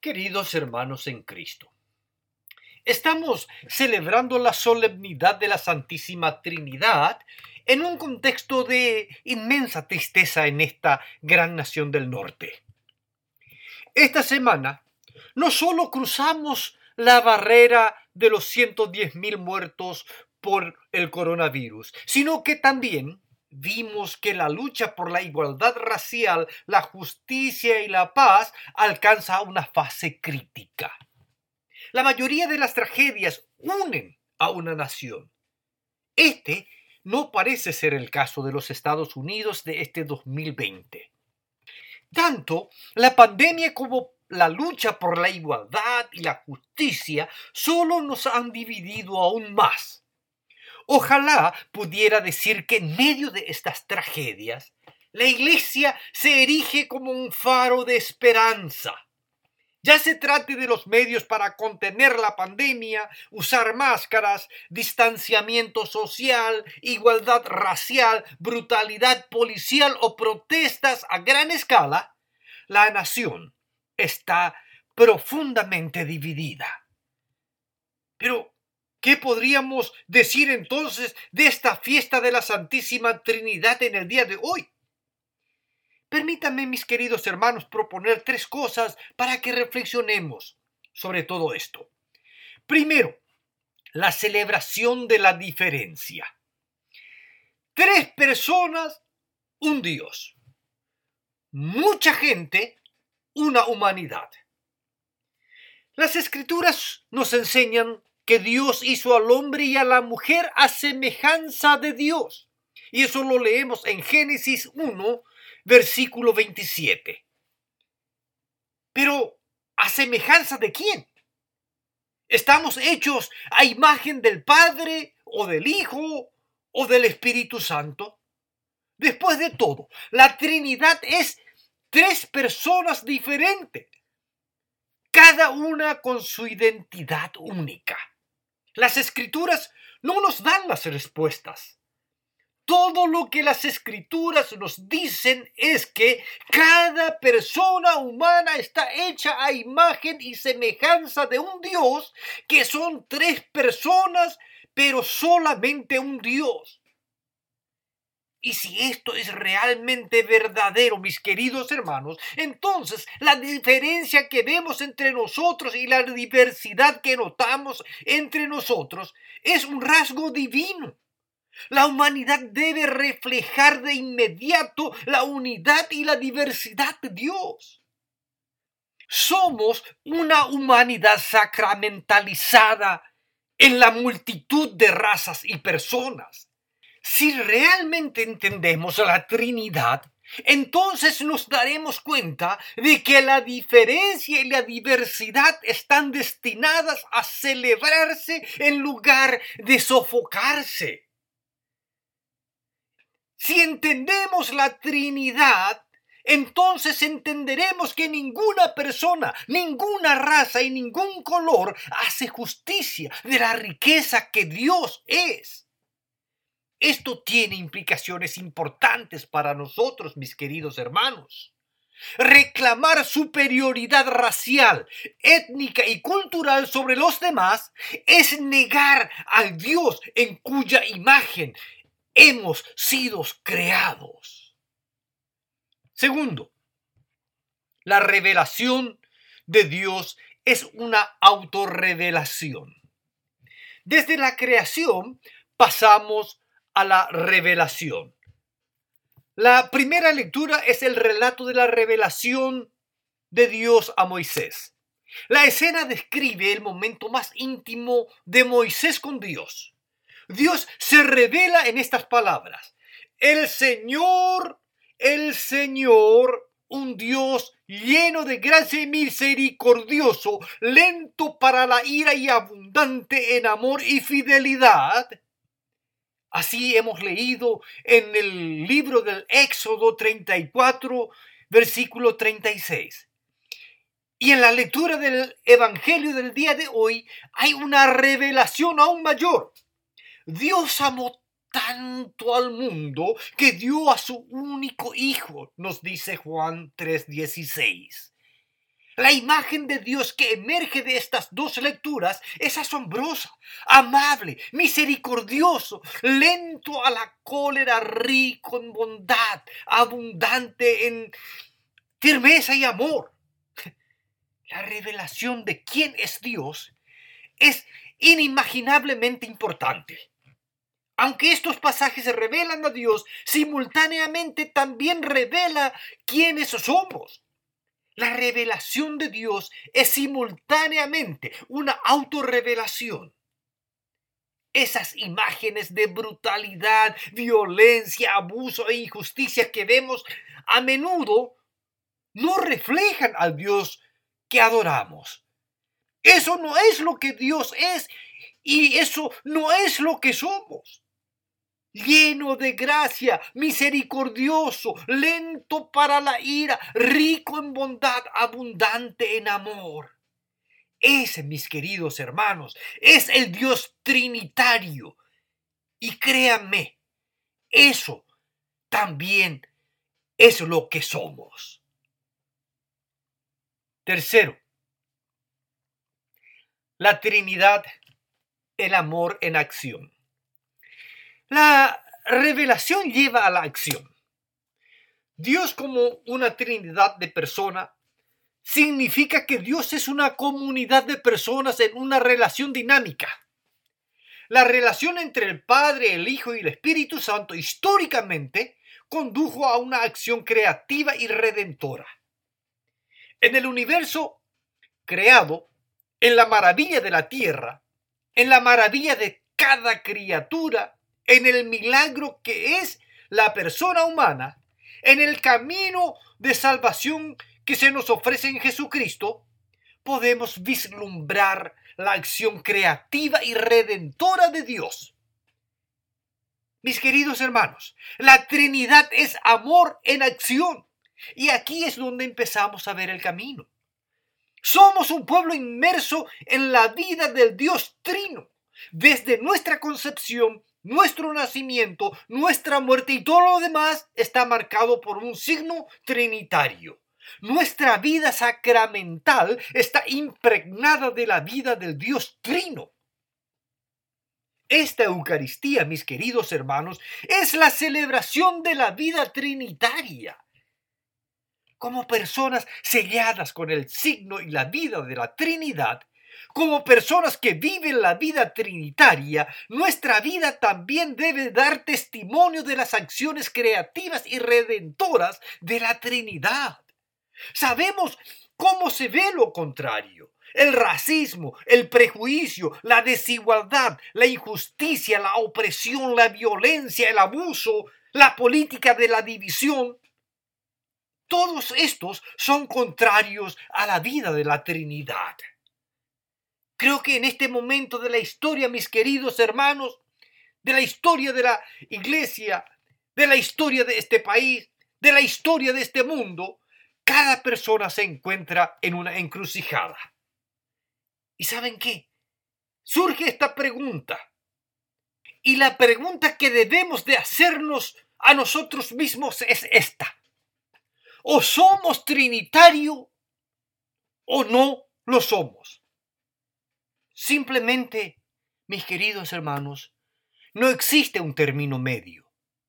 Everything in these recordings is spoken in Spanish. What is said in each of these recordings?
Queridos hermanos en Cristo, estamos celebrando la solemnidad de la Santísima Trinidad en un contexto de inmensa tristeza en esta gran nación del norte. Esta semana no solo cruzamos la barrera de los 110,000 muertos por el coronavirus, sino que también vimos que la lucha por la igualdad racial, la justicia y la paz alcanza una fase crítica. La mayoría de las tragedias unen a una nación. Este no parece ser el caso de los Estados Unidos de este 2020. Tanto la pandemia como la lucha por la igualdad y la justicia solo nos han dividido aún más. Ojalá pudiera decir que en medio de estas tragedias, la Iglesia se erige como un faro de esperanza. Ya se trate de los medios para contener la pandemia, usar máscaras, distanciamiento social, igualdad racial, brutalidad policial o protestas a gran escala, la nación está profundamente dividida. Pero ¿qué podríamos decir entonces de esta fiesta de la Santísima Trinidad en el día de hoy? Permítanme, mis queridos hermanos, proponer 3 cosas para que reflexionemos sobre todo esto. Primero, la celebración de la diferencia. 3 personas, un Dios. Mucha gente, una humanidad. Las Escrituras nos enseñan que Dios hizo al hombre y a la mujer a semejanza de Dios. Y eso lo leemos en Génesis 1, versículo 27. Pero, ¿a semejanza de quién? ¿Estamos hechos a imagen del Padre o del Hijo o del Espíritu Santo? Después de todo, la Trinidad es 3 personas diferentes, cada una con su identidad única. Las Escrituras no nos dan las respuestas. Todo lo que las Escrituras nos dicen es que cada persona humana está hecha a imagen y semejanza de un Dios, que son 3 personas, pero solamente un Dios. Y si esto es realmente verdadero, mis queridos hermanos, entonces la diferencia que vemos entre nosotros y la diversidad que notamos entre nosotros es un rasgo divino. La humanidad debe reflejar de inmediato la unidad y la diversidad de Dios. Somos una humanidad sacramentalizada en la multitud de razas y personas. Si realmente entendemos la Trinidad, entonces nos daremos cuenta de que la diferencia y la diversidad están destinadas a celebrarse en lugar de sofocarse. Si entendemos la Trinidad, entonces entenderemos que ninguna persona, ninguna raza y ningún color hace justicia de la riqueza que Dios es. Esto tiene implicaciones importantes para nosotros, mis queridos hermanos. Reclamar superioridad racial, étnica y cultural sobre los demás es negar al Dios en cuya imagen hemos sido creados. Segundo, la revelación de Dios es una autorrevelación. Desde la creación pasamos a la revelación. La primera lectura es el relato de la revelación de Dios a Moisés. La escena describe el momento más íntimo de Moisés con Dios. Dios se revela en estas palabras: el Señor, un Dios lleno de gracia y misericordioso, lento para la ira y abundante en amor y fidelidad. Así hemos leído en el libro del Éxodo 34, versículo 36. Y en la lectura del Evangelio del día de hoy hay una revelación aún mayor. Dios amó tanto al mundo que dio a su único Hijo, nos dice Juan 3:16. La imagen de Dios que emerge de estas dos lecturas es asombrosa, amable, misericordioso, lento a la cólera, rico en bondad, abundante en firmeza y amor. La revelación de quién es Dios es inimaginablemente importante. Aunque estos pasajes revelan a Dios, simultáneamente también revela quiénes somos. La revelación de Dios es simultáneamente una autorrevelación. Esas imágenes de brutalidad, violencia, abuso e injusticia que vemos a menudo no reflejan al Dios que adoramos. Eso no es lo que Dios es y eso no es lo que somos. Lleno de gracia, misericordioso, lento para la ira, rico en bondad, abundante en amor. Ese, mis queridos hermanos, es el Dios trinitario. Y créanme, eso también es lo que somos. Tercero, la Trinidad, el amor en acción. La revelación lleva a la acción. Dios como una Trinidad de personas significa que Dios es una comunidad de personas en una relación dinámica. La relación entre el Padre, el Hijo y el Espíritu Santo históricamente condujo a una acción creativa y redentora. En el universo creado, en la maravilla de la tierra, en la maravilla de cada criatura, en el milagro que es la persona humana, en el camino de salvación que se nos ofrece en Jesucristo, podemos vislumbrar la acción creativa y redentora de Dios. Mis queridos hermanos, la Trinidad es amor en acción. Y aquí es donde empezamos a ver el camino. Somos un pueblo inmerso en la vida del Dios Trino. Desde nuestra concepción, nuestro nacimiento, nuestra muerte y todo lo demás está marcado por un signo trinitario. Nuestra vida sacramental está impregnada de la vida del Dios Trino. Esta Eucaristía, mis queridos hermanos, es la celebración de la vida trinitaria. Como personas selladas con el signo y la vida de la Trinidad, como personas que viven la vida trinitaria, nuestra vida también debe dar testimonio de las acciones creativas y redentoras de la Trinidad. Sabemos cómo se ve lo contrario. El racismo, el prejuicio, la desigualdad, la injusticia, la opresión, la violencia, el abuso, la política de la división. Todos estos son contrarios a la vida de la Trinidad. Creo que en este momento de la historia, mis queridos hermanos, de la historia de la iglesia, de la historia de este país, de la historia de este mundo, cada persona se encuentra en una encrucijada. ¿Y saben qué? Surge esta pregunta. Y la pregunta que debemos de hacernos a nosotros mismos es esta. O somos trinitario o no lo somos. Simplemente, mis queridos hermanos, no existe un término medio.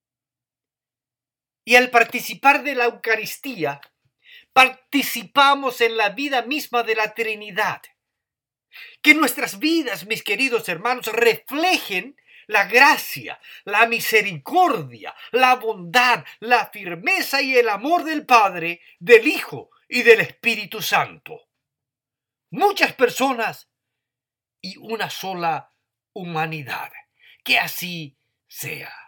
Y al participar de la Eucaristía, participamos en la vida misma de la Trinidad. Que nuestras vidas, mis queridos hermanos, reflejen la gracia, la misericordia, la bondad, la firmeza y el amor del Padre, del Hijo y del Espíritu Santo. Muchas personas y una sola humanidad. Que así sea.